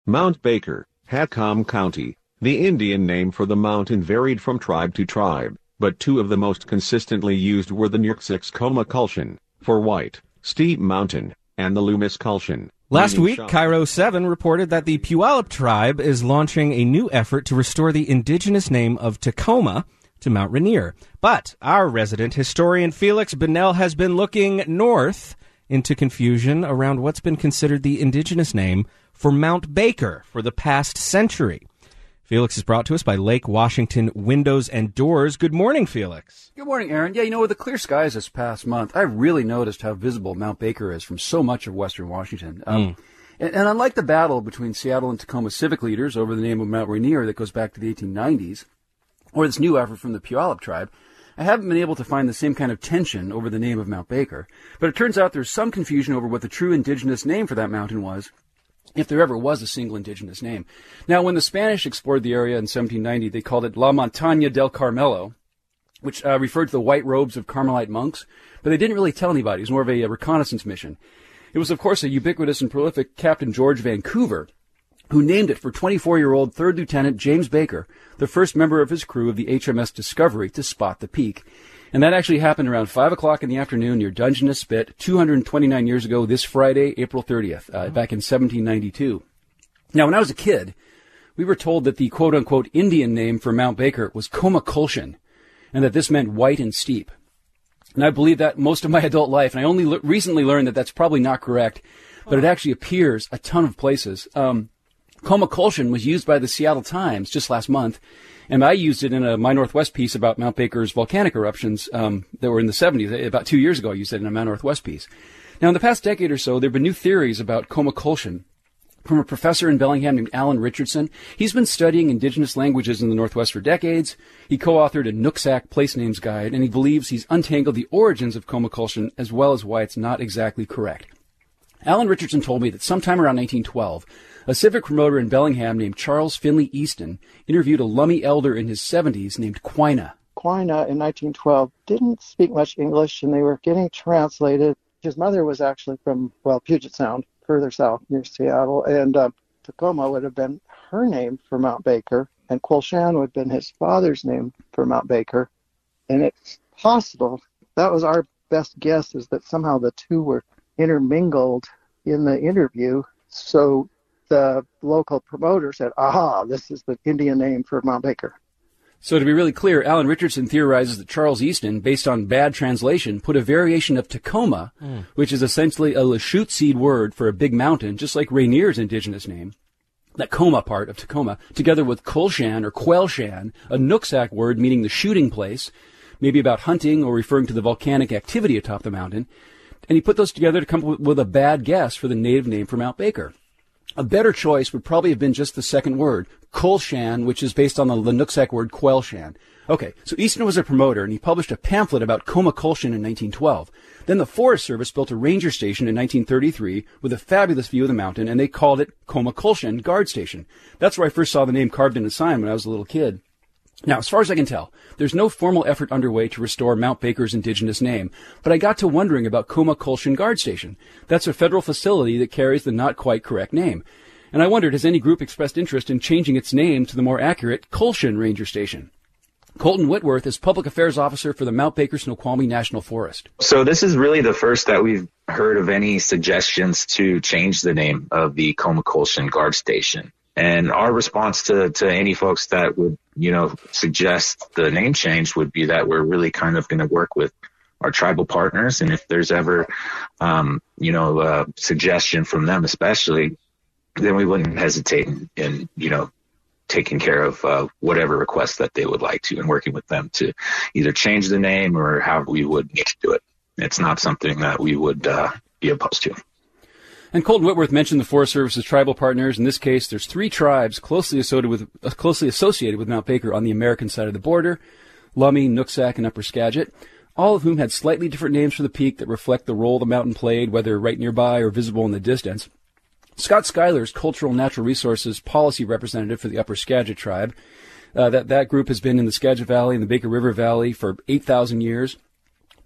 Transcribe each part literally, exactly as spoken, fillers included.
Mount Baker, Hatcom County. The Indian name for the mountain varied from tribe to tribe, but two of the most consistently used were the Nuxixcomacultion, for white, steep mountain, and the Lumiscultion. Last week, Cairo seven reported that the Puyallup tribe is launching a new effort to restore the indigenous name of Tacoma to Mount Rainier. But our resident historian Felix Bunnell has been looking north into confusion around what's been considered the indigenous name for Mount Baker for the past century. Felix is brought to us by Lake Washington Windows and Doors. Good morning, Felix. Good morning, Aaron. Yeah, you know, with the clear skies this past month, I've really noticed how visible Mount Baker is from so much of western Washington. Um, mm. and, and unlike the battle between Seattle and Tacoma civic leaders over the name of Mount Rainier that goes back to the eighteen nineties, or this new effort from the Puyallup tribe, I haven't been able to find the same kind of tension over the name of Mount Baker. But it turns out there's some confusion over what the true indigenous name for that mountain was, if there ever was a single indigenous name. Now, when the Spanish explored the area in seventeen ninety, they called it La Montaña del Carmelo, which uh, referred to the white robes of Carmelite monks, but they didn't really tell anybody. It was more of a, a reconnaissance mission. It was, of course, a ubiquitous and prolific Captain George Vancouver, who named it for twenty-four-year-old third Lieutenant James Baker, the first member of his crew of the H M S Discovery to spot the peak. And that actually happened around five o'clock in the afternoon near Dungeness Spit, two hundred twenty-nine years ago, this Friday, April thirtieth, uh, back in seventeen ninety-two. Now, when I was a kid, we were told that the quote-unquote Indian name for Mount Baker was Comacultion, and that this meant white and steep. And I believed that most of my adult life, and I only l- recently learned that that's probably not correct, but it actually appears a ton of places. Um, Comacultion was used by the Seattle Times just last month, and I used it in a My Northwest piece about Mount Baker's volcanic eruptions um, that were in the seventies. About two years ago, I used it in a My Northwest piece. Now, in the past decade or so, there have been new theories about Comacultion from a professor in Bellingham named Alan Richardson. He's been studying indigenous languages in the Northwest for decades. He co-authored a Nooksack Place Names Guide, and he believes he's untangled the origins of Comacultion as well as why it's not exactly correct. Alan Richardson told me that sometime around nineteen twelve, a civic promoter in Bellingham named Charles Finley Easton interviewed a Lummi elder in his seventies named Quina. Quina in nineteen twelve didn't speak much English, and they were getting translated. His mother was actually from, well, Puget Sound, further south near Seattle, and uh, Tacoma would have been her name for Mount Baker, and Quilshan would have been his father's name for Mount Baker. And it's possible, that was our best guess, is that somehow the two were intermingled in the interview. So the local promoter said, aha, this is the Indian name for Mount Baker. So to be really clear, Alan Richardson theorizes that Charles Easton, based on bad translation, put a variation of Tacoma, mm. which is essentially a Lachute seed word for a big mountain, just like Rainier's indigenous name, that Coma part of Tacoma, together with Kulshan or Quelshan, a Nooksack word meaning the shooting place, maybe about hunting or referring to the volcanic activity atop the mountain. And he put those together to come up with a bad guess for the native name for Mount Baker. A better choice would probably have been just the second word, Kulshan, which is based on the Lenuxac word Quelshan. Okay, so Easton was a promoter, and he published a pamphlet about Comacultion in nineteen twelve. Then the Forest Service built a ranger station in nineteen thirty-three with a fabulous view of the mountain, and they called it Comacultion Guard Station. That's where I first saw the name carved in a sign when I was a little kid. Now, as far as I can tell, there's no formal effort underway to restore Mount Baker's indigenous name, but I got to wondering about Comacultion Guard Station. That's a federal facility that carries the not quite correct name. And I wondered, has any group expressed interest in changing its name to the more accurate Kulshan Ranger Station? Colton Whitworth is Public Affairs Officer for the Mount Baker Snoqualmie National Forest. So this is really the first that we've heard of any suggestions to change the name of the Comacultion Guard Station. And our response to, to any folks that would, you know, suggest the name change would be that we're really kind of going to work with our tribal partners. And if there's ever, um, you know, a suggestion from them especially, then we wouldn't hesitate in, in you know, taking care of uh, whatever requests that they would like to and working with them to either change the name or how we would need to do it. It's not something that we would uh, be opposed to. And Colton Whitworth mentioned the Forest Service's tribal partners. In this case, there's three tribes closely associated with uh, closely associated with Mount Baker on the American side of the border: Lummi, Nooksack, and Upper Skagit, all of whom had slightly different names for the peak that reflect the role the mountain played, whether right nearby or visible in the distance. Scott Schuyler is Cultural Natural Resources Policy Representative for the Upper Skagit tribe. Uh, that, that group has been in the Skagit Valley and the Baker River Valley for eight thousand years.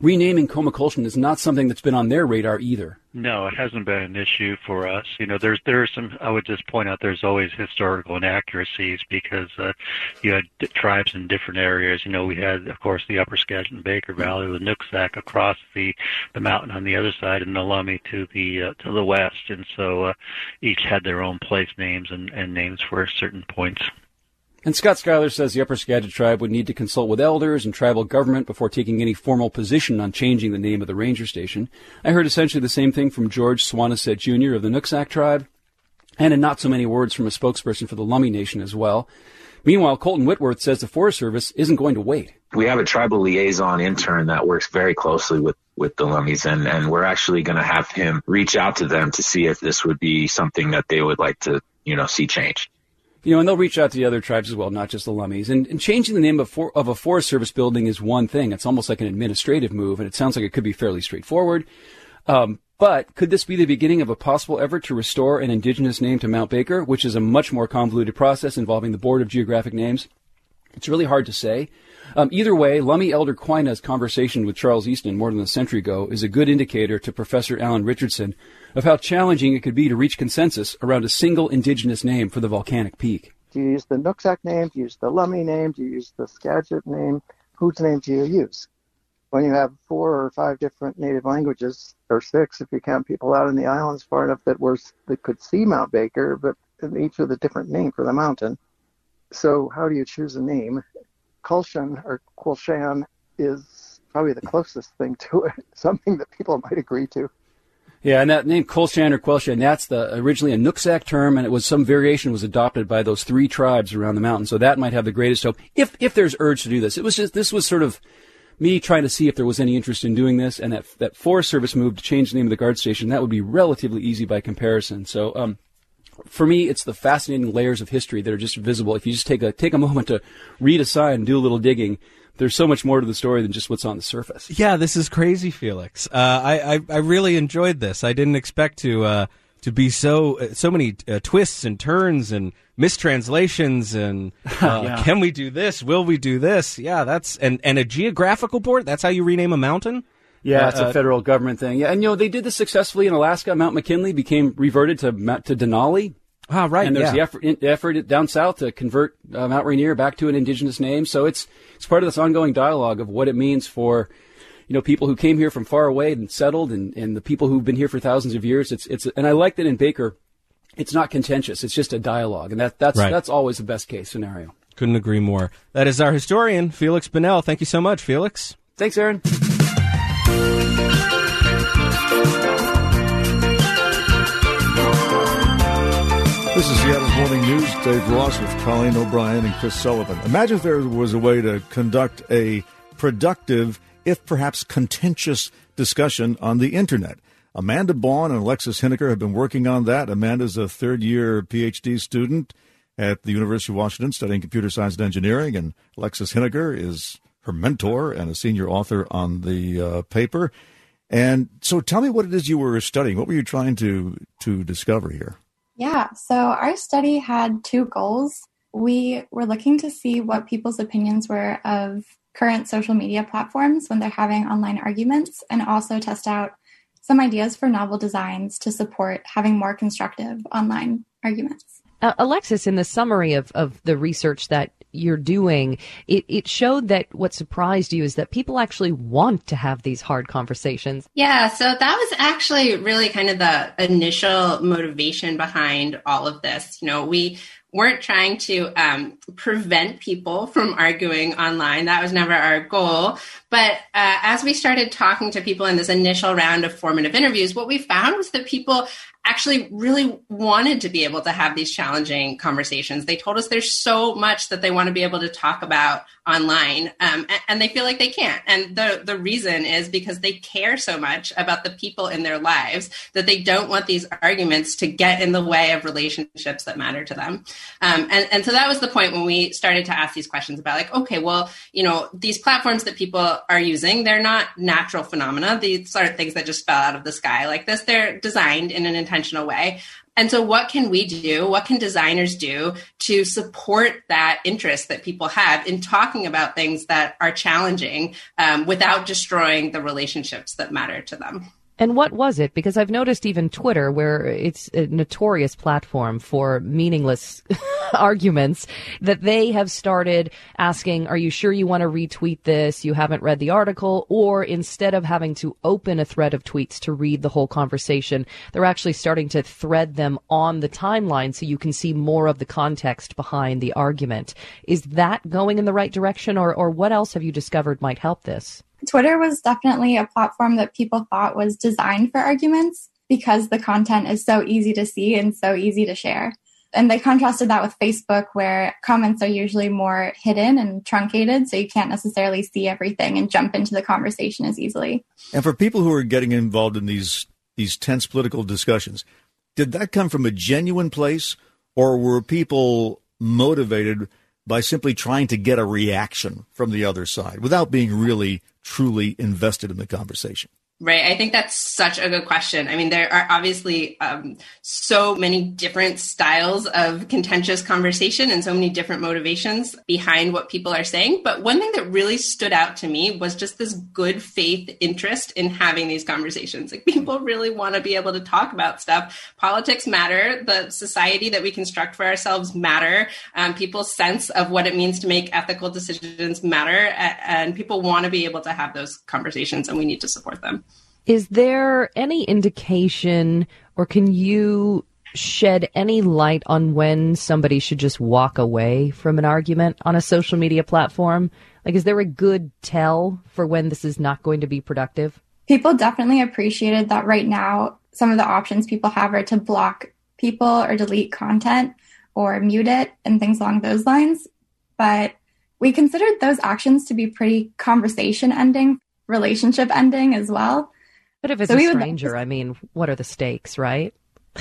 renaming Comacultion is not something that's been on their radar either. No, it hasn't been an issue for us. You know, there's there are some. I would just point out there's always historical inaccuracies because uh, you had d- tribes in different areas. You know, we had, of course, the Upper Skagit and Baker Valley, the Nooksack across the the mountain on the other side, and the Lummi to the uh, to the west, and so uh, each had their own place names and, and names for certain points. And Scott Schuyler says the Upper Skagit tribe would need to consult with elders and tribal government before taking any formal position on changing the name of the ranger station. I heard essentially the same thing from George Swanisett Junior of the Nooksack tribe, and in not so many words from a spokesperson for the Lummi Nation as well. Meanwhile, Colton Whitworth says the Forest Service isn't going to wait. We have a tribal liaison intern that works very closely with, with the Lummis, and, and we're actually going to have him reach out to them to see if this would be something that they would like to, you know, see changed. You know, and they'll reach out to the other tribes as well, not just the Lummis. And, and changing the name of, for, of a Forest Service building is one thing. It's almost like an administrative move, and it sounds like it could be fairly straightforward. Um, but could this be the beginning of a possible effort to restore an indigenous name to Mount Baker, which is a much more convoluted process involving the Board of Geographic Names? It's really hard to say. Um, either way, Lummi Elder Quina's conversation with Charles Easton more than a century ago is a good indicator to Professor Alan Richardson of how challenging it could be to reach consensus around a single indigenous name for the volcanic peak. Do you use the Nooksack name? Do you use the Lummi name? Do you use the Skagit name? Whose name do you use? When you have four or five different native languages, or six if you count people out in the islands far enough that were that could see Mount Baker, but each with a different name for the mountain. So how do you choose a name? Kulshan or Quilshan is probably the closest thing to it, something that people might agree to. Yeah, and that name Kulshan or Quilshan, that's the originally a Nooksack term, and it was some variation was adopted by those three tribes around the mountain. So that might have the greatest hope if if there's urge to do this. It was just this was sort of me trying to see if there was any interest in doing this, and that that Forest Service move to change the name of the guard station, that would be relatively easy by comparison. So um for me, it's the fascinating layers of history that are just visible. If you just take a take a moment to read a sign and do a little digging, there's so much more to the story than just what's on the surface. Yeah, this is crazy, Felix. Uh, I, I I really enjoyed this. I didn't expect to uh, to be so uh, so many uh, twists and turns and mistranslations and uh, yeah. Can we do this? Will we do this? Yeah, that's and and a geographical board. That's how you rename a mountain. Yeah, uh, it's a federal government thing. Yeah, and you know they did this successfully in Alaska. Mount McKinley became reverted to to Denali. Ah, right. And there's yeah. the effort, in, effort down south to convert uh, Mount Rainier back to an indigenous name. So it's it's part of this ongoing dialogue of what it means for, you know, people who came here from far away and settled, and, and the people who've been here for thousands of years. It's it's and I like that in Baker, it's not contentious. It's just a dialogue, and that that's right. that's always the best case scenario. Couldn't agree more. That is our historian, Felix Bunnell. Thank you so much, Felix. Thanks, Aaron. This is Seattle's Morning News. Dave Ross with Colleen O'Brien and Chris Sullivan. Imagine if there was a way to conduct a productive, if perhaps contentious, discussion on the Internet. Amanda Baughan and Alexis Hineker have been working on that. Amanda's a third-year P H D student at the University of Washington studying computer science and engineering, and Alexis Hineker is her mentor and a senior author on the uh, paper. And so tell me what it is you were studying. What were you trying to to discover here? Yeah, so our study had two goals. We were looking to see what people's opinions were of current social media platforms when they're having online arguments, and also test out some ideas for novel designs to support having more constructive online arguments. Uh, Alexis, in the summary of, of the research that you're doing, it, it showed that what surprised you is that people actually want to have these hard conversations. Yeah, so that was actually really kind of the initial motivation behind all of this. You know, we weren't trying to um, prevent people from arguing online. That was never our goal. But uh, as we started talking to people in this initial round of formative interviews, what we found was that people actually really wanted to be able to have these challenging conversations. They told us there's so much that they want to be able to talk about online, um, and, and they feel like they can't. And the, the reason is because they care so much about the people in their lives that they don't want these arguments to get in the way of relationships that matter to them. Um, and, and so that was the point when we started to ask these questions about like, okay, well, you know, these platforms that people are using, they're not natural phenomena. These aren't things that just fell out of the sky like this. They're designed in an intentional way. And so what can we do? What can designers do to support that interest that people have in talking about things that are challenging um, without destroying the relationships that matter to them? And what was it? Because I've noticed even Twitter, where it's a notorious platform for meaningless arguments, that they have started asking, are you sure you want to retweet this? You haven't read the article. Or instead of having to open a thread of tweets to read the whole conversation, they're actually starting to thread them on the timeline so you can see more of the context behind the argument. Is that going in the right direction, or, or what else have you discovered might help this? Twitter was definitely a platform that people thought was designed for arguments because the content is so easy to see and so easy to share. And they contrasted that with Facebook, where comments are usually more hidden and truncated, so you can't necessarily see everything and jump into the conversation as easily. And for people who are getting involved in these these tense political discussions, did that come from a genuine place, or were people motivated by simply trying to get a reaction from the other side without being really, truly invested in the conversation? Right. I think that's such a good question. I mean, there are obviously um, so many different styles of contentious conversation and so many different motivations behind what people are saying. But one thing that really stood out to me was just this good faith interest in having these conversations. Like, people really want to be able to talk about stuff. Politics matter. The society that we construct for ourselves matter. Um, people's sense of what it means to make ethical decisions matter. And people want to be able to have those conversations, and we need to support them. Is there any indication, or can you shed any light on when somebody should just walk away from an argument on a social media platform? Like, is there a good tell for when this is not going to be productive? People definitely appreciated that right now some of the options people have are to block people or delete content or mute it and things along those lines. But we considered those actions to be pretty conversation ending, relationship ending as well. But if it's so a stranger, would... I mean, what are the stakes, right?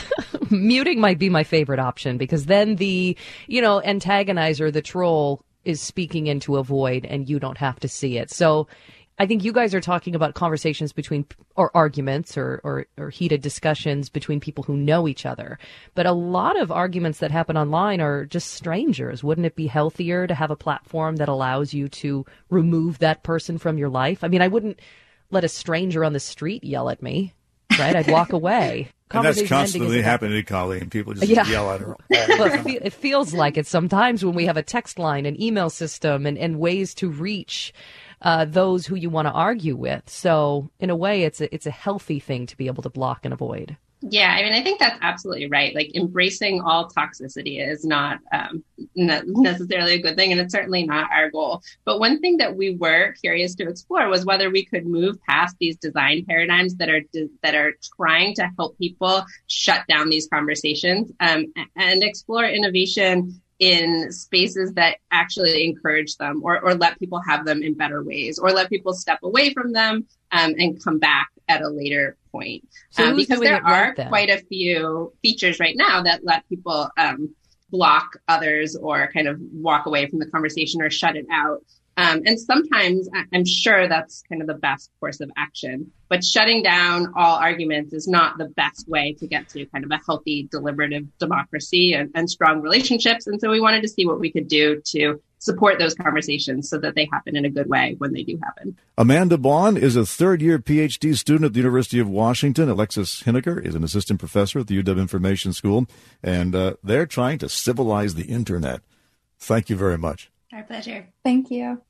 Muting might be my favorite option, because then the, you know, antagonizer, the troll, is speaking into a void and you don't have to see it. So I think you guys are talking about conversations between, or arguments or, or, or heated discussions between people who know each other. But a lot of arguments that happen online are just strangers. Wouldn't it be healthier to have a platform that allows you to remove that person from your life? I mean, I wouldn't let a stranger on the street yell at me, right? I'd walk away. And that's constantly happening to Colleen. People just yeah. yell at her. Well, it, fe- it feels like it sometimes when we have a text line, an email system, and, and ways to reach uh, those who you want to argue with. So in a way, it's a, it's a healthy thing to be able to block and avoid. Yeah, I mean, I think that's absolutely right. Like, embracing all toxicity is not um, ne- necessarily a good thing, and it's certainly not our goal. But one thing that we were curious to explore was whether we could move past these design paradigms that are de- that are trying to help people shut down these conversations, um, and explore innovation in spaces that actually encourage them, or, or let people have them in better ways, or let people step away from them um, and come back at a later point. So um, because there are right quite a few features right now that let people um, block others or kind of walk away from the conversation or shut it out. Um, and sometimes I'm sure that's kind of the best course of action. But shutting down all arguments is not the best way to get to kind of a healthy, deliberative democracy and, and strong relationships. And so we wanted to see what we could do to support those conversations so that they happen in a good way when they do happen. Amanda Bond is a third-year P H D student at the University of Washington. Alexis Hineker is an assistant professor at the U W Information School, and uh, they're trying to civilize the Internet. Thank you very much. Our pleasure. Thank you.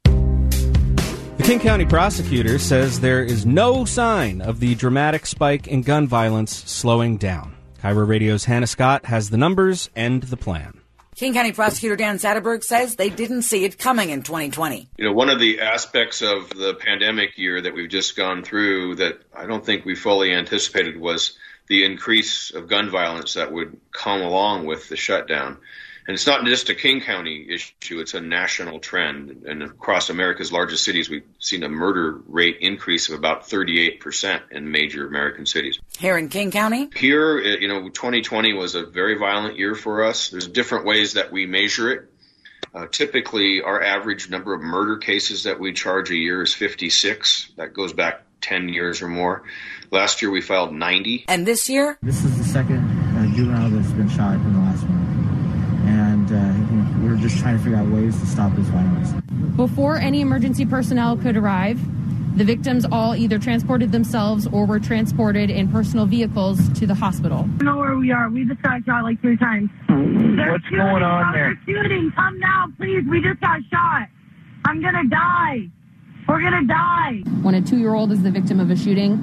The King County prosecutor says there is no sign of the dramatic spike in gun violence slowing down. Cairo Radio's Hannah Scott has the numbers and the plan. King County Prosecutor Dan Satterberg says they didn't see it coming in twenty twenty. You know, one of the aspects of the pandemic year that we've just gone through that I don't think we fully anticipated was the increase of gun violence that would come along with the shutdown. And it's not just a King County issue, it's a national trend. And across America's largest cities, we've seen a murder rate increase of about thirty-eight percent in major American cities. Here in King County? Here, you know, twenty twenty was a very violent year for us. There's different ways that we measure it. Uh, typically, our average number of murder cases that we charge a year is fifty-six. That goes back ten years or more. Last year, we filed ninety. And this year? This is the second juvenile that's been shot in the last month. And uh, you know, we're just trying to figure out ways to stop this violence. Before any emergency personnel could arrive, the victims all either transported themselves or were transported in personal vehicles to the hospital. I don't know where we are. We just got shot like three times. They're What's shooting. going on there? They're shooting. Come now, please. We just got shot. I'm going to die. We're going to die. When a two-year-old is the victim of a shooting,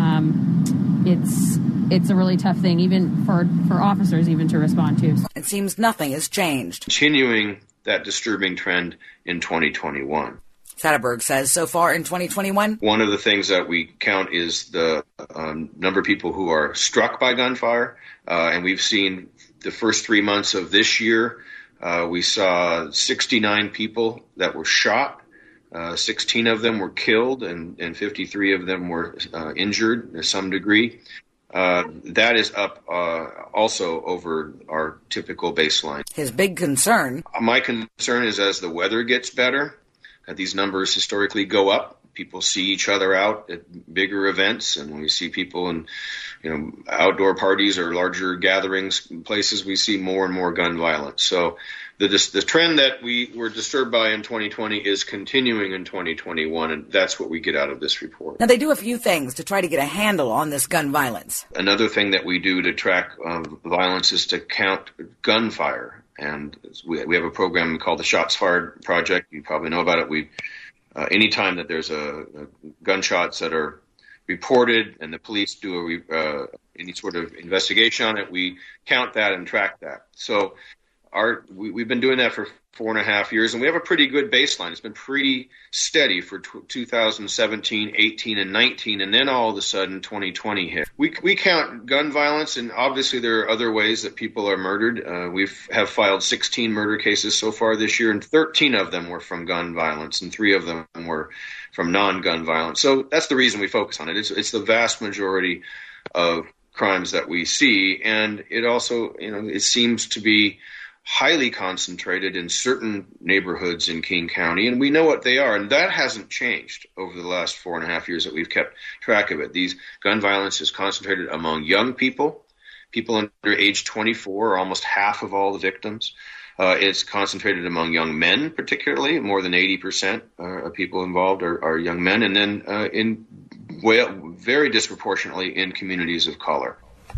um, it's it's a really tough thing, even for, for officers even to respond to. It seems nothing has changed. Continuing that disturbing trend in twenty twenty-one. Satterberg says so far in twenty twenty-one, one of the things that we count is the um, number of people who are struck by gunfire. Uh, and we've seen the first three months of this year, uh, we saw sixty-nine people that were shot. Uh, sixteen of them were killed and, and fifty-three of them were uh, injured to some degree. Uh, that is up uh, also over our typical baseline. His big concern. My concern is as the weather gets better, that these numbers historically go up. People see each other out at bigger events, and when we see people in, you know, outdoor parties or larger gatherings, places, we see more and more gun violence. So the the trend that we were disturbed by in twenty twenty is continuing in twenty twenty-one, and that's what we get out of this report. Now, they do a few things to try to get a handle on this gun violence. Another thing that we do to track um, violence is to count gunfire. And we, we have a program called the Shots Fired Project. You probably know about it. We, uh, anytime that there's a, a gunshots that are reported and the police do a, uh, any sort of investigation on it, we count that and track that. So our we, we've been doing that for four and a half years, and we have a pretty good baseline. It's been pretty steady for t- two thousand seventeen, eighteen, and nineteen, and then all of a sudden twenty twenty hit. We we count gun violence, and obviously there are other ways that people are murdered. Uh, we have filed sixteen murder cases so far this year, and thirteen of them were from gun violence, and three of them were from non-gun violence. So that's the reason we focus on it. It's, it's the vast majority of crimes that we see, and it also, you know, it seems to be highly concentrated in certain neighborhoods in King County, and we know what they are, and that hasn't changed over the last four and a half years that we've kept track of it. These gun violence is concentrated among young people, people under age twenty-four, almost half of all the victims. Uh, it's concentrated among young men, particularly. More than eighty percent uh, of people involved are, are young men, and then uh, in well, very disproportionately in communities of color.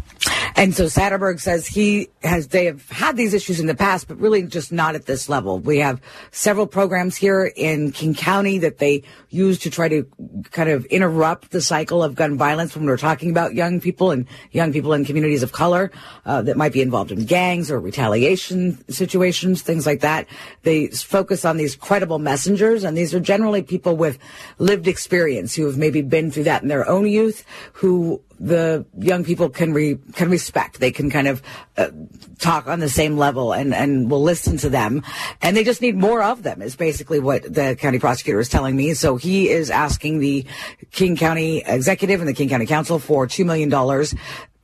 And so Satterberg says he has, they have had these issues in the past, but really just not at this level. We have several programs here in King County that they use to try to kind of interrupt the cycle of gun violence when we're talking about young people and young people in communities of color uh, that might be involved in gangs or retaliation situations, things like that. They focus on these credible messengers, and these are generally people with lived experience who have maybe been through that in their own youth, who the young people can re, can respect. They can kind of uh, talk on the same level and, and will listen to them. And they just need more of them is basically what the county prosecutor is telling me. So he is asking the King County Executive and the King County Council for two million dollars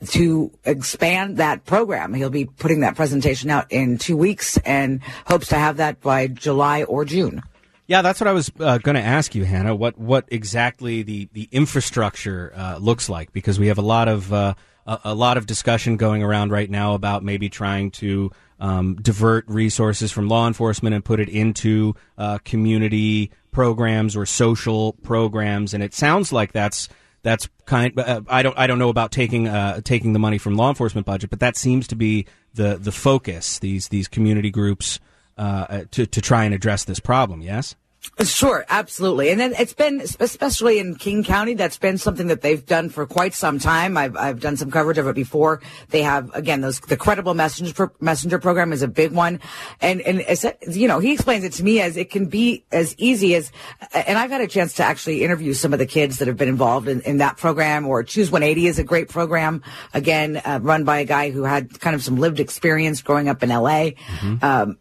to expand that program. He'll be putting that presentation out in two weeks and hopes to have that by July or June. Yeah, that's what I was uh, going to ask you, Hannah. What what exactly the the infrastructure uh, looks like? Because we have a lot of uh, a, a lot of discussion going around right now about maybe trying to um, divert resources from law enforcement and put it into uh, community programs or social programs. And it sounds like that's that's kind. Uh, I don't I don't know about taking uh, taking the money from law enforcement budget, but that seems to be the the focus. These these community groups. Uh, to, to try and address this problem, yes? Sure, absolutely. And then it's been, especially in King County, that's been something that they've done for quite some time. I've, I've done some coverage of it before. They have, again, those, the Credible Messenger, Messenger program is a big one. And, and, it's, you know, he explains it to me as it can be as easy as, and I've had a chance to actually interview some of the kids that have been involved in, in that program, or Choose one eighty is a great program, again, uh, run by a guy who had kind of some lived experience growing up in L A. Mm-hmm. Um,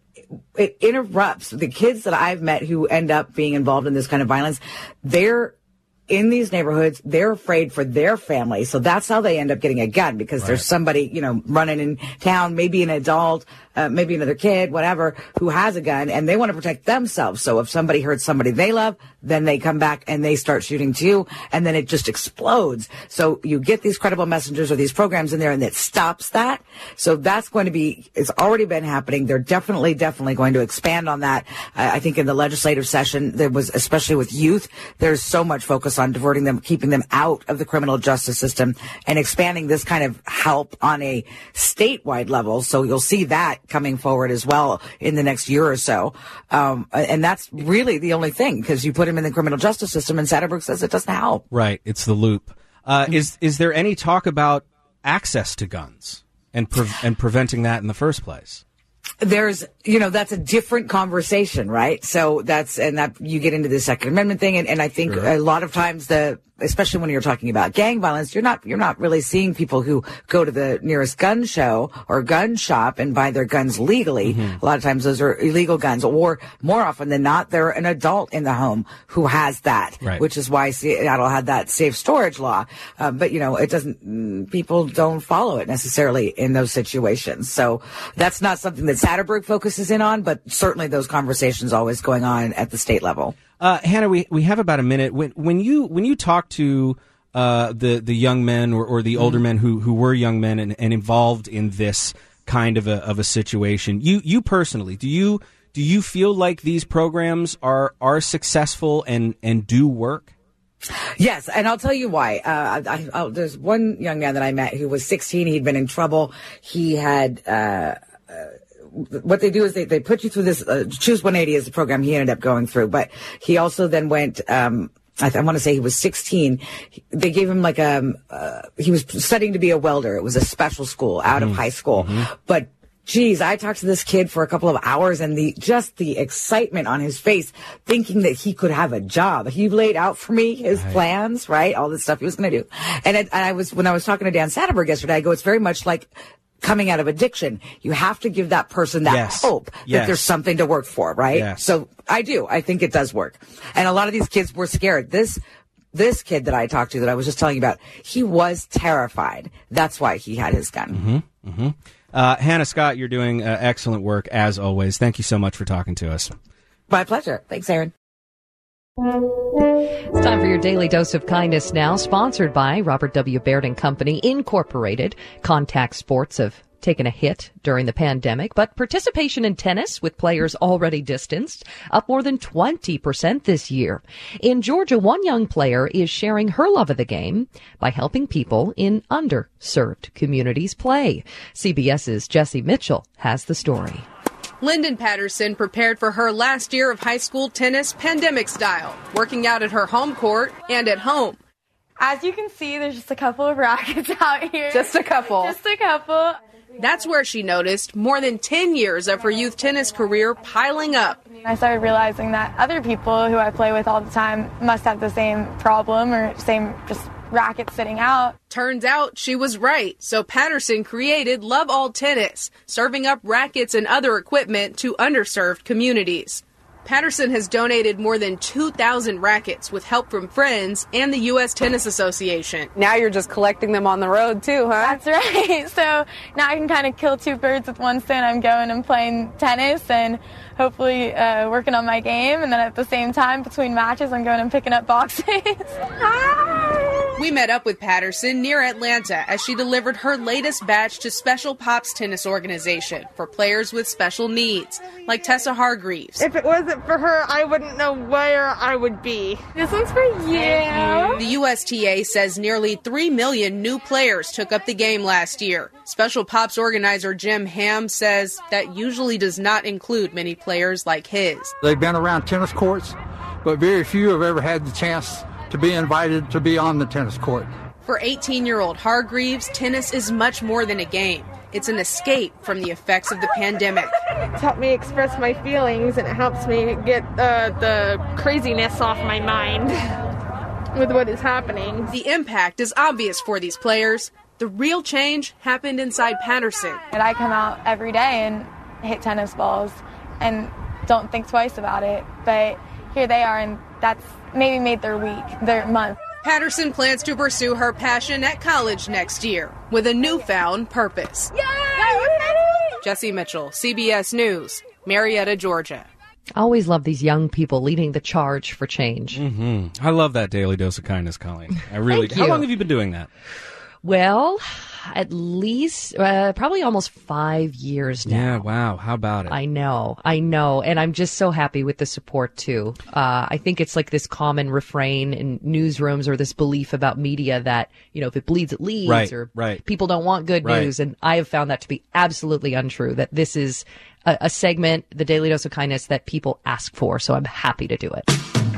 it interrupts the kids that I've met who end up being involved in this kind of violence. They're in these neighborhoods. They're afraid for their family. So that's how they end up getting a gun, because right. there's somebody, you know, running in town, maybe an adult, uh, maybe another kid, whatever, who has a gun, and they want to protect themselves. So if somebody hurts somebody they love, then they come back and they start shooting too, and then it just explodes. So you get these credible messengers or these programs in there, and it stops that. So that's going to be, it's already been happening. They're definitely, definitely going to expand on that. I, I think in the legislative session, there was, especially with youth, there's so much focus on diverting them, keeping them out of the criminal justice system, and expanding this kind of help on a statewide level. So you'll see that coming forward as well in the next year or so. Um, and that's really the only thing, because you put them in the criminal justice system, and Satterberg says it doesn't help. Right. It's the loop. Uh, is is there any talk about access to guns and pre- and preventing that in the first place? There's, you know, that's a different conversation, right? So that's, and that you get into the Second Amendment thing. And, and I think Sure. a lot of times the, especially when you're talking about gang violence, you're not, you're not really seeing people who go to the nearest gun show or gun shop and buy their guns legally. Mm-hmm. A lot of times those are illegal guns, or more often than not, they're an adult in the home who has that, Right. which is why Seattle had that safe storage law. Um, but you know, it doesn't, mm, people don't follow it necessarily in those situations. So that's not something that Satterberg focuses in on, but certainly those conversations always going on at the state level. Uh, Hannah, we, we have about a minute. When when you when you talk to uh, the the young men or, or the older men who, who were young men and, and involved in this kind of a of a situation, you you personally, do you do you feel like these programs are are successful and, and do work? Yes, and I'll tell you why. Uh, I, I, there's one young man that I met who was sixteen. He'd been in trouble. He had. Uh, uh, What they do is they, they put you through this, uh, Choose one eighty is the program he ended up going through, but he also then went, um, I, th- I want to say he was sixteen. They gave him like a, uh, he was studying to be a welder. It was a special school out of Mm-hmm. high school. Mm-hmm. But geez, I talked to this kid for a couple of hours, and the, just the excitement on his face, thinking that he could have a job. He laid out for me his Right. plans, right? All the stuff he was going to do. And, it, and I was, when I was talking to Dan Satterberg yesterday, I go, it's very much like coming out of addiction. You have to give that person that Yes. hope that Yes. there's something to work for, right? Yes. So I do. I think it does work. And a lot of these kids were scared. This, this kid that I talked to that I was just telling you about, he was terrified. That's why he had his gun. Mm-hmm. Mm-hmm. Uh, Hannah Scott, you're doing uh, excellent work as always. Thank you so much for talking to us. My pleasure. Thanks, Aaron. It's time for your daily dose of kindness now, sponsored by Robert W. Baird and Company, Incorporated. Contact sports have taken a hit during the pandemic, but participation in tennis with players already distanced up more than twenty percent this year. In Georgia, one young player is sharing her love of the game by helping people in underserved communities play. CBS's Jesse Mitchell has the story. Lyndon Patterson prepared for her last year of high school tennis pandemic style, working out at her home court and at home. As you can see, there's just a couple of rackets out here. Just a couple. Just a couple. That's where she noticed more than ten years of her youth tennis career piling up. I started realizing that other people who I play with all the time must have the same problem or same just rackets sitting out. Turns out she was right, so Patterson created Love All Tennis, serving up rackets and other equipment to underserved communities. Patterson has donated more than two thousand rackets with help from friends and the U S Tennis Association. Now you're just collecting them on the road too, huh? That's right. So now I can kind of kill two birds with one stone. I'm going and playing tennis and hopefully uh, working on my game. And then at the same time, between matches, I'm going and picking up boxes. Hi! We met up with Patterson near Atlanta as she delivered her latest batch to Special Pops Tennis Organization for players with special needs, like Tessa Hargreaves. If it wasn't for her, I wouldn't know where I would be. This one's for you. The U S T A says nearly three million new players took up the game last year. Special Pops organizer Jim Ham says that usually does not include many players like his. They've been around tennis courts, but very few have ever had the chance to be invited to be on the tennis court. For eighteen-year-old Hargreaves, tennis is much more than a game. It's an escape from the effects of the pandemic. It's helped me express my feelings, and it helps me get uh, the craziness off my mind with what is happening. The impact is obvious for these players. The real change happened inside Patterson. And I come out every day and hit tennis balls and don't think twice about it. But here they are, and that's maybe made their week, their month. Patterson plans to pursue her passion at college next year with a newfound purpose. Yay! Jesse Mitchell, C B S News, Marietta, Georgia. I always love these young people leading the charge for change. Mm-hmm. I love that daily dose of kindness, Colleen. I really. Thank How you. long have you been doing that? Well, at least uh, probably almost five years now. Yeah, wow. How about it? I know, I know. And I'm just so happy with the support, too. Uh, I think it's like this common refrain in newsrooms or this belief about media that, you know, if it bleeds, it leads, Right, or right. people don't want good Right. news. And I have found that to be absolutely untrue, that this is a, a segment, the Daily Dose of Kindness, that people ask for. So I'm happy to do it.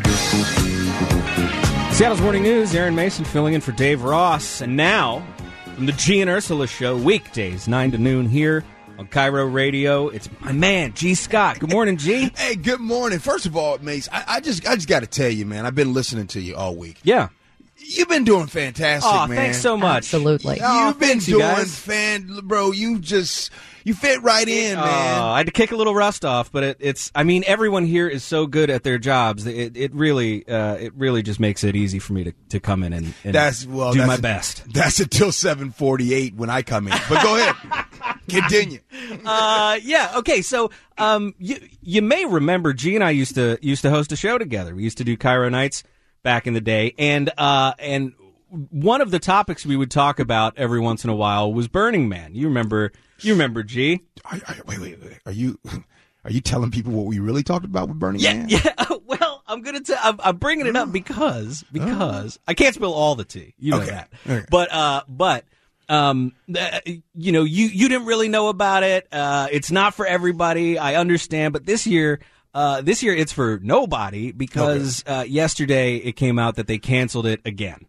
Seattle's Morning News, Aaron Mason filling in for Dave Ross. And now, from the G and Ursula Show, weekdays, nine to noon here on Cairo Radio, it's my man, G. Scott. Good morning, G. Hey, good morning. First of all, Mace, I, I just I just got to tell you, man, I've been listening to you all week. Yeah. You've been doing fantastic, Oh, man. thanks so much. Absolutely. You've been thanks, you doing guys. fan, bro. You just you fit right in, Oh, man. I had to kick a little rust off, but it, it's. I mean, everyone here is so good at their jobs. It, it really, uh, it really just makes it easy for me to, to come in and, and That's well, do that's my a- best. That's until seven forty-eight when I come in. But go ahead, continue. Uh, yeah. Okay. So, um, you you may remember G and I used to used to host a show together. We used to do Cairo Nights back in the day, and uh, and one of the topics we would talk about every once in a while was Burning Man. You remember? You remember, G? I, I, wait, wait, wait. Are you are you telling people what we really talked about with Burning Yeah. Man? Yeah. Well, I'm gonna tell. I'm, I'm bringing it up because because I can't spill all the tea. You know Okay. that. Okay. But uh, but. Um, uh, you know, you, you didn't really know about it. Uh, it's not for everybody. I understand. But this year, uh, this year it's for nobody because, uh, yesterday it came out that they canceled it again.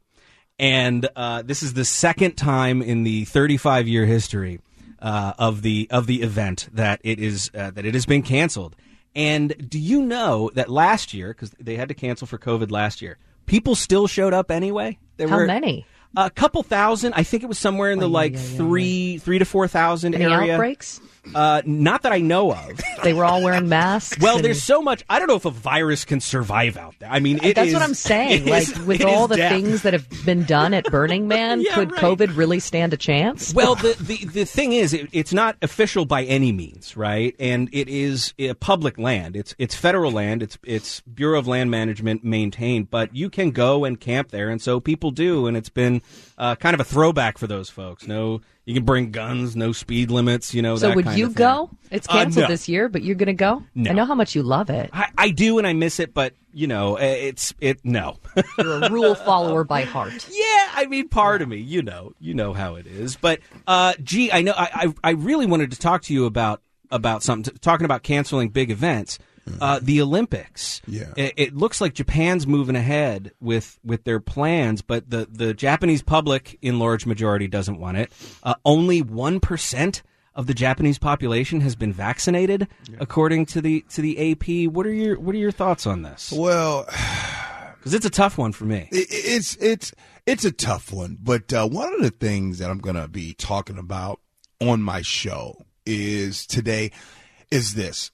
And, uh, this is the second time in the thirty-five year history, uh, of the, of the event that it is, uh, that it has been canceled. And do you know that last year, because they had to cancel for COVID last year, people still showed up anyway? There How were, many? A couple thousand. I think it was somewhere in the like three, three to four thousand Any area. outbreaks? Uh, not that I know of. They were all wearing masks. Well, and- there's so much. I don't know if a virus can survive out there. I mean, it That's is- what I'm saying. it Like, is- with it all is the death. things that have been done at Burning Man, Yeah, could right. COVID really stand a chance? Well, the, the, the thing is, it, it's not official by any means, right? And it is a public land. It's it's federal land. It's it's Bureau of Land Management maintained, but you can go and camp there, and so people do, and it's been uh, kind of a throwback for those folks. No, you can bring guns, no speed limits, you know. So that would kind you of thing. go? It's Uh, canceled no. this year, but you're going to go? No. I know how much you love it. I, I do, and I miss it, but you know, uh, it's it. No, You're a rule follower by heart. Yeah, I mean, part of me, you know, you know how it is. But, uh, gee, I know, I, I, I really wanted to talk to you about about something. Talking about canceling big events, uh, the Olympics. Yeah. It, it looks like Japan's moving ahead with with their plans, but the the Japanese public, in large majority, doesn't want it. Uh, only one percent of the Japanese population has been vaccinated, according to the to the A P. What are your what are your thoughts on this? Well, because it's a tough one for me. It, it's it's it's a tough one, but uh, one of the things that I'm going to be talking about on my show is today is this.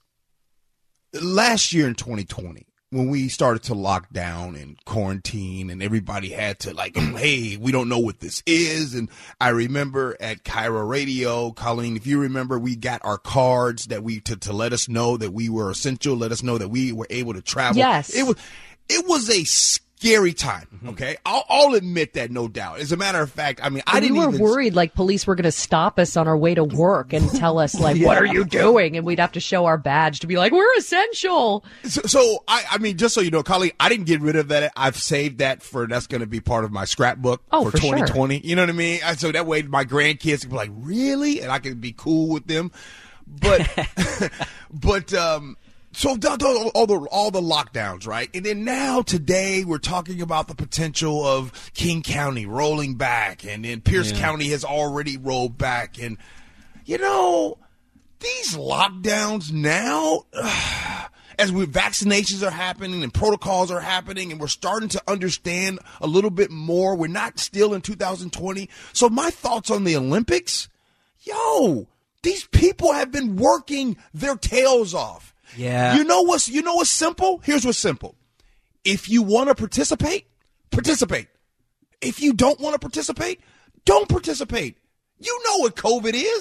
Last year in twenty twenty, when we started to lock down and quarantine and everybody had to like, hey, we don't know what this is. And I remember at Cairo Radio, Colleen, if you remember, we got our cards that we to, to let us know that we were essential, let us know that we were able to travel. Yes. It was it was a scary time. Okay. I'll, I'll admit that, no doubt. As a matter of fact, I mean, I And we didn't were even worried like police were going to stop us on our way to work and tell us like, what Yeah. are you doing? And we'd have to show our badge to be like, we're essential. So, so I, I mean, just so you know, Colleen, I didn't get rid of that. I've saved that for, that's going to be part of my scrapbook Oh, for, for sure. twenty twenty. You know what I mean? I, so that way my grandkids can be like, really? And I can be cool with them. But, but, um, so th- th- all the all the lockdowns, right? And then now today we're talking about the potential of King County rolling back, and then Pierce Yeah. County has already rolled back. And you know, these lockdowns now, as we vaccinations are happening and protocols are happening, and we're starting to understand a little bit more. We're not still in two thousand twenty. So my thoughts on the Olympics, yo, these people have been working their tails off. Yeah. You know what's you know what's simple? Here's what's simple. If you want to participate, participate. If you don't want to participate, don't participate. You know what COVID is.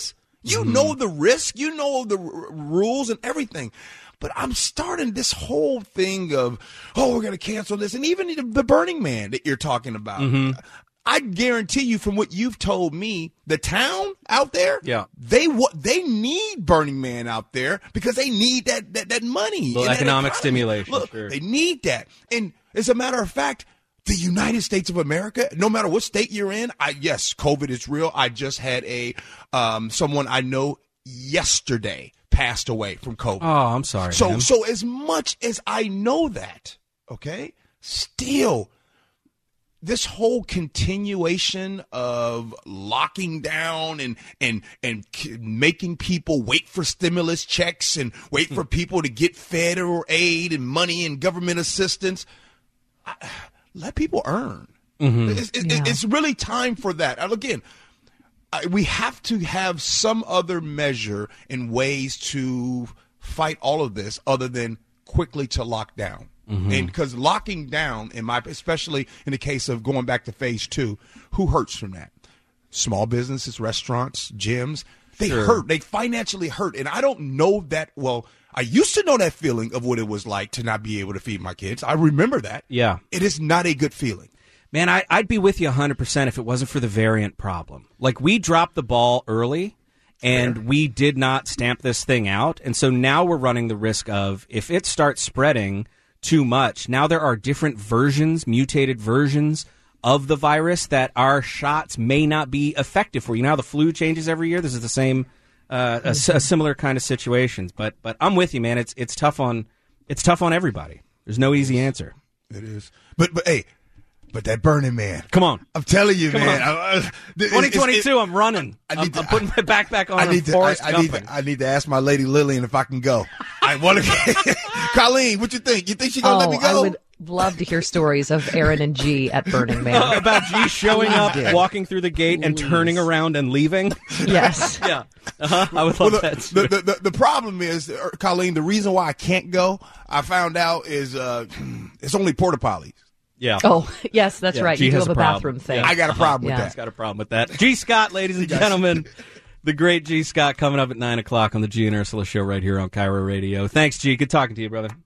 You Mm-hmm. know the risk. You know the r- rules and everything. But I'm starting this whole thing of, oh, we're going to cancel this. And even the, the Burning Man that you're talking about. Mm-hmm. I guarantee you from what you've told me, the town out there, yeah. they wa- they need Burning Man out there because they need that that, that money. Little and that economic economy. stimulation. Look, Sure. they need that. And as a matter of fact, the United States of America, no matter what state you're in, I yes, COVID is real. I just had a um, someone I know yesterday passed away from COVID. Oh, I'm sorry. So man. so as much as I know that, okay, still this whole continuation of locking down and and and k- making people wait for stimulus checks and wait for people to get federal aid and money and government assistance, I, let people earn. Mm-hmm. It's, it, Yeah. it's really time for that. And again, I, we have to have some other measure and ways to fight all of this other than quickly to lock down. Mm-hmm. And because locking down, in my, especially in the case of going back to phase two, who hurts from that? Small businesses, restaurants, gyms, they Sure. hurt. They financially hurt. And I don't know that well. I used to know that feeling of what it was like to not be able to feed my kids. I remember that. Yeah. It is not a good feeling. Man, I, I'd be with you one hundred percent if it wasn't for the variant problem. Like, we dropped the ball early, and Fair. we did not stamp this thing out. And so now we're running the risk of, if it starts spreading too much, now there are different versions, mutated versions of the virus that our shots may not be effective for. You know how the flu changes every year? This is the same, uh, a, a similar kind of situations. But but I'm with you, man. It's it's tough on it's tough on everybody. There's no easy answer. It is. But but hey, but that Burning Man. Come on. I'm telling you, Come man. on. I, I, it- twenty twenty-two, it's- it- I'm running. I I'm, need to- I'm putting my backpack on. I need and to. I, Forrest I need Gumping. to. I need to ask my lady Lillian if I can go. I want to. Colleen, what you think? You think she gonna Oh, let me go? I would love to hear stories of Aaron and G at Burning Man. About G showing up, Yeah. walking through the gate, and turning around and leaving. Yes. yeah. Uh-huh. I would Well, love the, that. too. the, the, the, the problem is, uh, Colleen, the reason why I can't go, I found out is uh, it's only porta potties. Yeah. Oh, yes, that's Yeah, right. G You do has have a problem. bathroom thing. Yeah. I got a problem Yeah. with He's that. got a problem with that. G. Scott, ladies and gentlemen. The great G. Scott coming up at nine o'clock on the G and Ursula show right here on Cairo Radio. Thanks, G. Good talking to you, brother.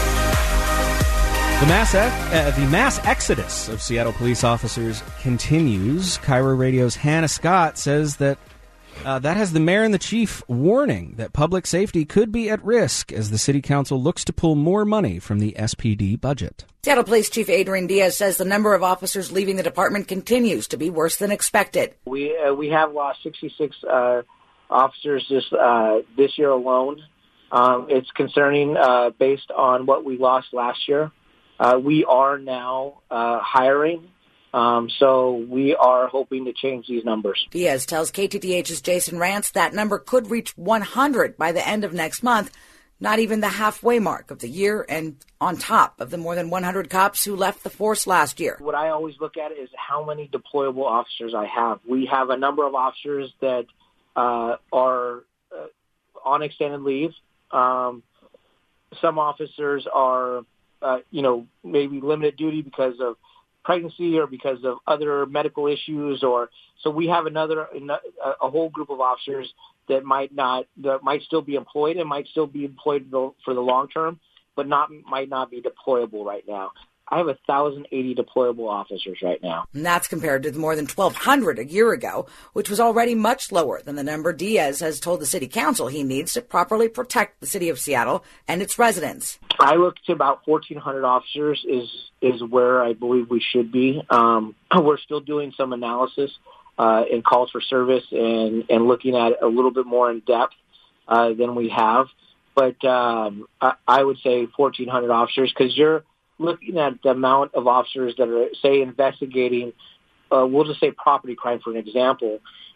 The mass, uh, the mass exodus of Seattle police officers continues. Cairo Radio's Hannah Scott says that uh, that has the mayor and the chief warning that public safety could be at risk as the city council looks to pull more money from the S P D budget. Seattle Police Chief Adrian Diaz says the number of officers leaving the department continues to be worse than expected. We uh, we have lost sixty-six uh, officers this uh, this year alone. Um, it's concerning uh, based on what we lost last year. Uh, we are now uh, hiring, um, so we are hoping to change these numbers. Diaz tells K T T H's Jason Rance that number could reach one hundred by the end of next month, not even the halfway mark of the year, and on top of the more than one hundred cops who left the force last year. What I always look at is how many deployable officers I have. We have a number of officers that uh, are uh, on extended leave. Um, some officers are, uh, you know, maybe limited duty because of pregnancy or because of other medical issues, or so we have another a whole group of officers that might not that might still be employed and might still be employed for the long term, but not might not be deployable right now. I have one thousand eighty deployable officers right now. And that's compared to the more than twelve hundred a year ago, which was already much lower than the number Diaz has told the city council he needs to properly protect the city of Seattle and its residents. I look to about fourteen hundred officers is is where I believe we should be. Um, we're still doing some analysis uh, and calls for service and, and looking at it a little bit more in depth uh, than we have. But um, I, I would say fourteen hundred officers, because you're looking at the amount of officers that are, say, investigating, uh, we'll just say property crime, for an example.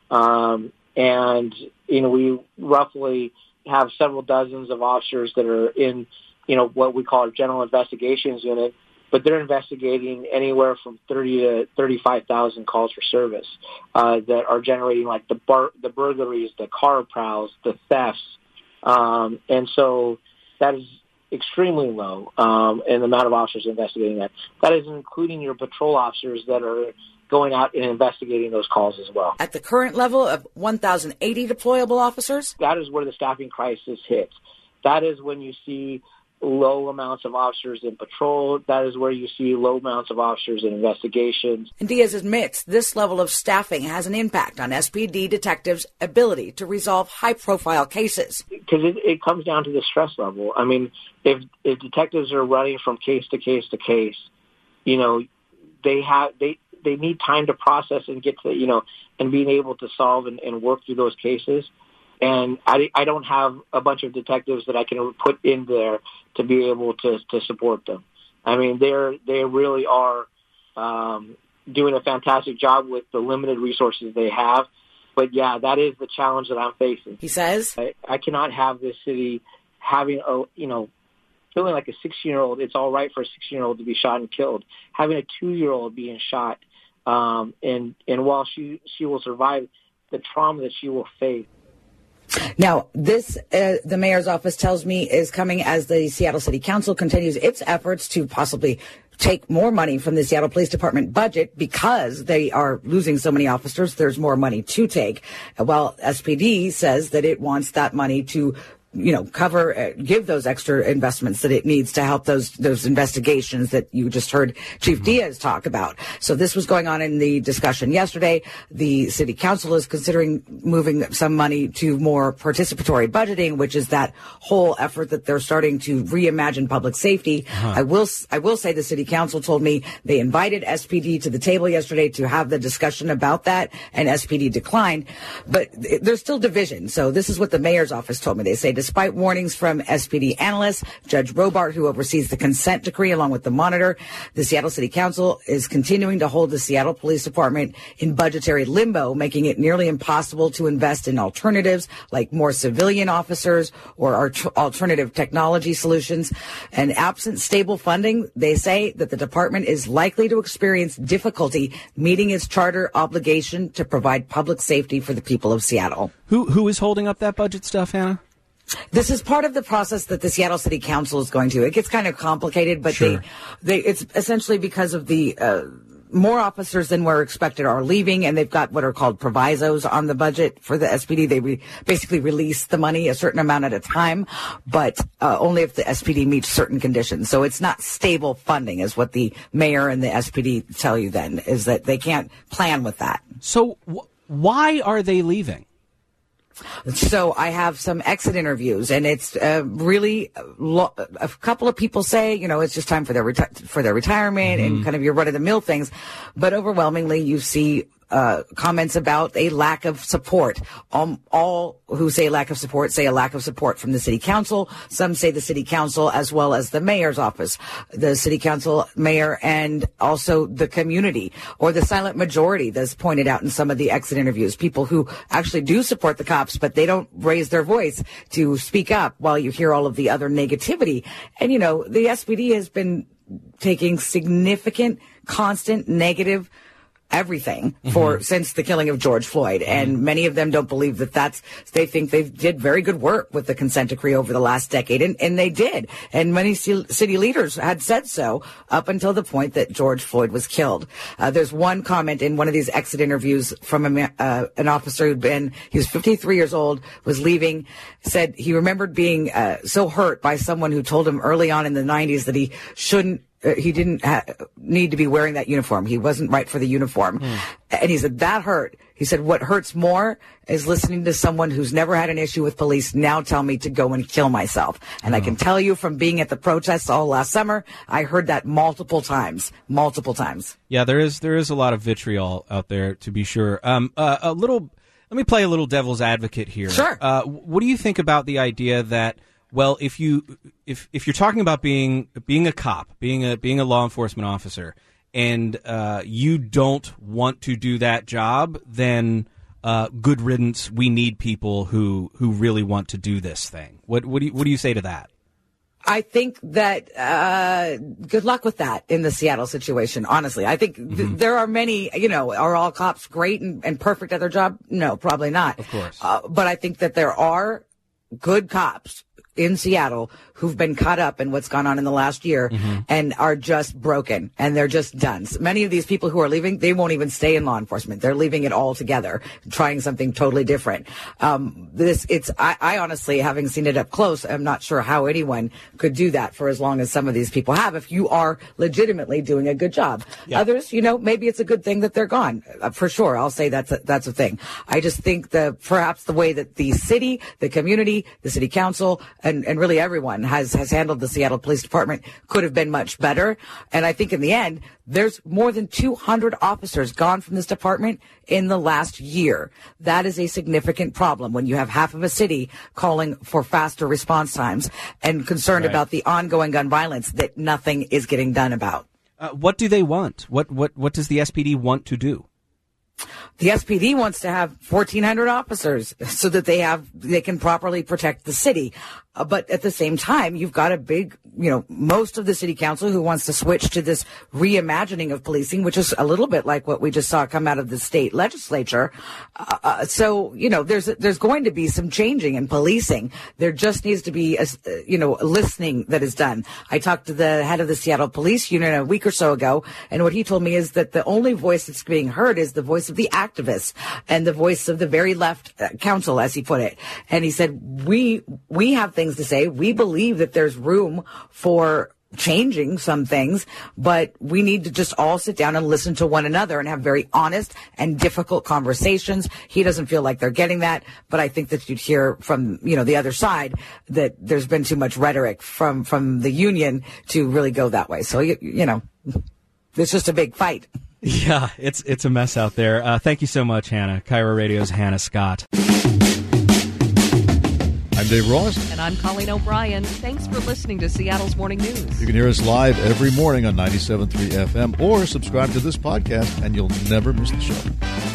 Um, and, you know, we roughly have several dozens of officers that are in, you know, what we call our general investigations unit, but they're investigating anywhere from thirty to thirty-five thousand calls for service uh, that are generating like the bar- the burglaries, the car prowls, the thefts. Um, and so that is extremely low um, in the amount of officers investigating that. That is including your patrol officers that are going out and investigating those calls as well. At the current level of one thousand eighty deployable officers? That is where the staffing crisis hits. That is when you see low amounts of officers in patrol. That is where you see low amounts of officers in investigations. And Diaz admits this level of staffing has an impact on S P D detectives' ability to resolve high-profile cases. Because it, it comes down to the stress level. I mean, if, if detectives are running from case to case to case, you know, they have they they need time to process and get to, you know, and being able to solve and, and work through those cases. And I, I don't have a bunch of detectives that I can put in there to be able to, to support them. I mean, they're, they really are um, doing a fantastic job with the limited resources they have. But, yeah, that is the challenge that I'm facing. He says, I, I cannot have this city having, a, you know, feeling like a sixteen-year-old, it's all right for a sixteen-year-old to be shot and killed. Having a two-year-old being shot, um, and, and while she, she will survive the trauma that she will face. Now, this, uh, the mayor's office tells me, is coming as the Seattle City Council continues its efforts to possibly take more money from the Seattle Police Department budget because they are losing so many officers. There's more money to take. While S P D says that it wants that money to, you know, cover, uh, give those extra investments that it needs to help those, those investigations that you just heard Chief Diaz talk about. So this was going on in the discussion yesterday. The city council is considering moving some money to more participatory budgeting, which is that whole effort that they're starting to reimagine public safety. Uh-huh. I will, I will say the city council told me they invited S P D to the table yesterday to have the discussion about that, and S P D declined, but there's still division. So this is what the mayor's office told me. They say, despite warnings from S P D analysts, Judge Robart, who oversees the consent decree along with the monitor, the Seattle City Council is continuing to hold the Seattle Police Department in budgetary limbo, making it nearly impossible to invest in alternatives like more civilian officers or alternative technology solutions. And absent stable funding, they say that the department is likely to experience difficulty meeting its charter obligation to provide public safety for the people of Seattle. Who who is holding up that budget stuff, Hannah? This is part of the process that the Seattle City Council is going to. It gets kind of complicated, but sure. they, they, it's essentially because of the, uh, more officers than were expected are leaving, and they've got what are called provisos on the budget for the S P D. They re- basically release the money a certain amount at a time, but uh, only if the S P D meets certain conditions. So it's not stable funding is what the mayor and the S P D tell you then, is that they can't plan with that. So wh- why are they leaving? So I have some exit interviews, and it's uh, really lo- a couple of people say, you know, it's just time for their reti- for their retirement mm-hmm. and kind of your run of the mill things. But overwhelmingly, you see uh, comments about a lack of support. Um, all who say lack of support say a lack of support from the city council. Some say the city council as well as the mayor's office, the city council, mayor, and also the community, or the silent majority that's pointed out in some of the exit interviews. People who actually do support the cops, but they don't raise their voice to speak up while you hear all of the other negativity. And, you know, the S P D has been taking significant, constant negative everything for mm-hmm. since the killing of George Floyd. Mm-hmm. And many of them don't believe that that's, they think they did very good work with the consent decree over the last decade. And, and they did. And many c- city leaders had said so up until the point that George Floyd was killed. Uh, there's one comment in one of these exit interviews from a, uh, an officer who'd been, he was fifty-three years old, was leaving, said he remembered being uh, so hurt by someone who told him early on in the nineties that he shouldn't Uh, he didn't ha- need to be wearing that uniform. He wasn't right for the uniform. Mm. And he said, that hurt. He said, what hurts more is listening to someone who's never had an issue with police now tell me to go and kill myself. And oh. I can tell you from being at the protests all last summer, I heard that multiple times, multiple times. Yeah, there is there is a lot of vitriol out there, to be sure. Um, uh, a little, let me play a little devil's advocate here. Sure. Uh, what do you think about the idea that, well, if you if if you're talking about being being a cop, being a being a law enforcement officer, and uh, you don't want to do that job, then uh, good riddance. We need people who, who really want to do this thing. What what do you, what do you say to that? I think that uh good luck with that in the Seattle situation, honestly. I think th- mm-hmm. there are many, you know, are all cops great and, and perfect at their job? No, probably not. Of course. Uh, but I think that there are good cops in Seattle who've been caught up in what's gone on in the last year mm-hmm. and are just broken and they're just done. So many of these people who are leaving, they won't even stay in law enforcement. They're leaving it all together, trying something totally different. Um, this, it's, I, I honestly, having seen it up close, I'm not sure how anyone could do that for as long as some of these people have if you are legitimately doing a good job. Yeah. Others, you know, maybe it's a good thing that they're gone. Uh, for sure. I'll say that's a, that's a thing. I just think the, perhaps the way that the city, the community, the city council, and, and really everyone has, has handled the Seattle Police Department could have been much better. And I think in the end, there's more than two hundred officers gone from this department in the last year. That is a significant problem when you have half of a city calling for faster response times and concerned right. about the ongoing gun violence that nothing is getting done about. Uh, what do they want? What, what, what does the S P D want to do? The S P D wants to have fourteen hundred officers so that they have, they can properly protect the city. Uh, but at the same time, you've got a big, you know, most of the city council who wants to switch to this reimagining of policing, which is a little bit like what we just saw come out of the state legislature. Uh, uh, so, you know, there's, there's going to be some changing in policing. There just needs to be, a, you know, listening that is done. I talked to the head of the Seattle Police Unit a week or so ago, and what he told me is that the only voice that's being heard is the voice of the activists and the voice of the very left uh, council, as he put it. And he said, we, we have things to say. We believe that there's room for changing some things, but we need to just all sit down and listen to one another and have very honest and difficult conversations. He doesn't feel like they're getting that, but I think that you'd hear from, you know, the other side that there's been too much rhetoric from, from the union to really go that way. So, you, you know, it's just a big fight. Yeah, it's, it's a mess out there. Uh, thank you so much, Hannah. Cairo Radio's Hannah Scott. I'm Dave Ross. And I'm Colleen O'Brien. Thanks for listening to Seattle's Morning News. You can hear us live every morning on ninety-seven point three F M or subscribe to this podcast and you'll never miss the show.